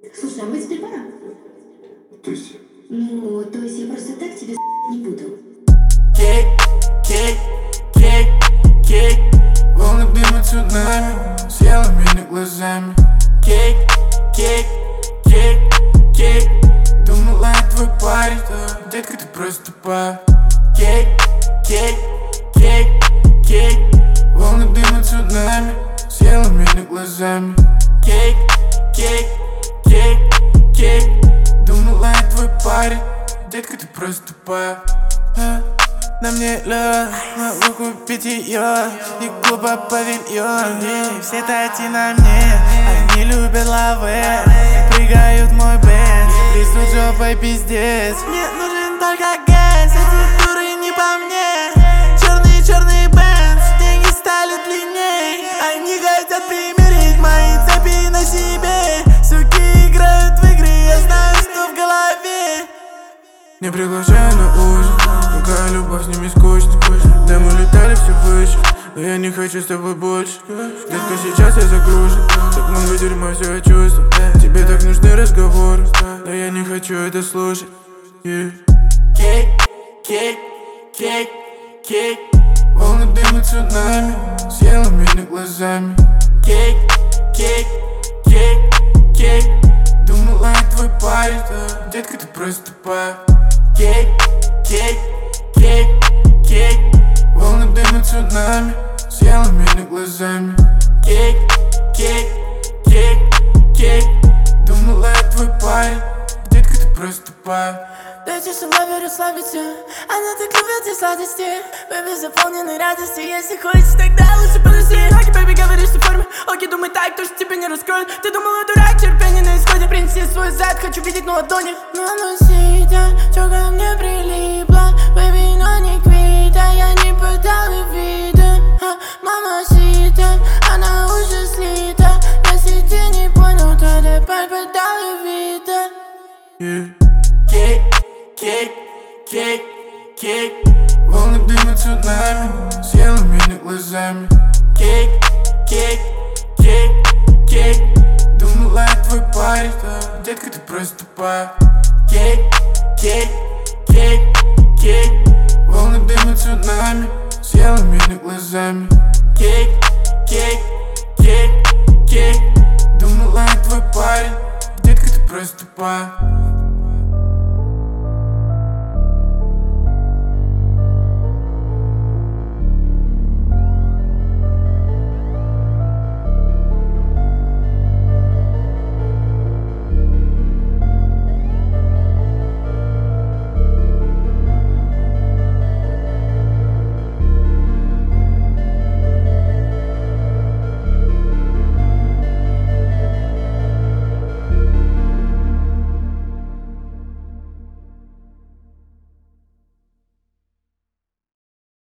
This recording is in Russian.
Слушай, а мы теперь пора? То есть? Ну, то есть я просто так тебе не буду. Кик, кик, кик, кик. Волны дыма цунами, съела меня глазами. Кик, кик, кик, кик. Думала, я твой парень, детка, ты просто тупая. Кик, кик, кик, кик. Волны дыма цунами, съела меня глазами. Кик, кик, кик, кик. Думала, я твой парень, детка, ты просто тупая. На мне лед, могу купить ее и клуба павильон. И все тати на мне, они любят лавы, прыгают в мой бенз, трясут жопой пиздец. Мне нужен только газ, эти дуры не по мне. Черный бенз, деньги стали длинней. Они хотят примерить мои цепи на себе. Суки играют в игры, я знаю, что в голове. Не приглашаю на ужин, какая любовь с ними скучна. Да, мы летали все выше, но я не хочу с тобой больше. Детка, сейчас я загружен, так много дерьма, все я чувствую. Тебе так нужны разговоры, но я не хочу это слушать. Кик, кик, кик, кик. Волны дыма цунами, съела меня глазами. Кик, кик, кик, кик. Думала, я твой парень, детка, ты просто тупая. Кик, кик, кик, кик. Волны дыма цунами, съела меня глазами. Кик, кик, кик, кик. Думала, я твой парень, детка, ты просто тупая. Дайте шалаве расслабиться, она так любит и сладости. Бэби заполнены радостью, если хочешь, тогда лучше подожди. Окей, бэби, говоришь, что в форме, окей, думай так, то, что тебя не раскроют. Ты думала, дурак, терпение на исходе. Принеси свой зад, хочу видеть на ладони. Мамасита, чё ко мне прилипла, бэби, но не квита. Я не подала вида, мамасита, она уже слита. Если ты не понял, то давай подала вида. Кик, кик, кик, кик. Волны дыма цунами, съела меня глазами. Кик, кик, кик, кик. Думала, я твой парень, детка, ты просто тупая. Кик, кик, кик, кик. Волны дыма цунами, съела меня глазами. Кик, кик, кик, кик. Думала, я твой парень, детка, ты просто тупая.